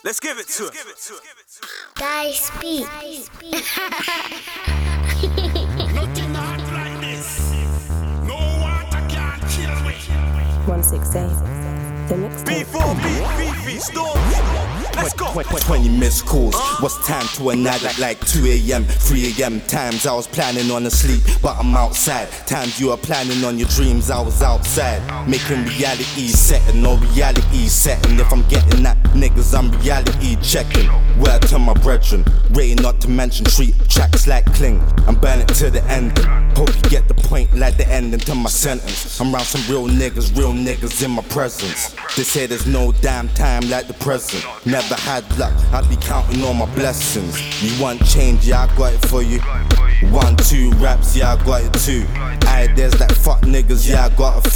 Let's give it to him. Dice beat. Nothing hot like this. No water can kill me. 168. The mixtape. B4B, Beefy, Storm. Let's go. 20 missed calls. What's time to a night at like 2 a.m., 3 a.m. Times I was planning on a sleep, but I'm outside. Times you are planning on your dreams, I was outside. Making reality setting, no reality setting. If I'm getting that, niggas, I'm reality checking. Word to my brethren, rain not to mention, treat tracks like cling. I'm burning to the end. Hope you get the point like the ending to my sentence. I'm around some real niggas in my presence. They say there's no damn time like the present. Never had luck, I'd be counting all my blessings. You want change, yeah, I got it for you. 1, 2 raps, yeah, I got it too. Aye, there's like fuck niggas, yeah, I got a few.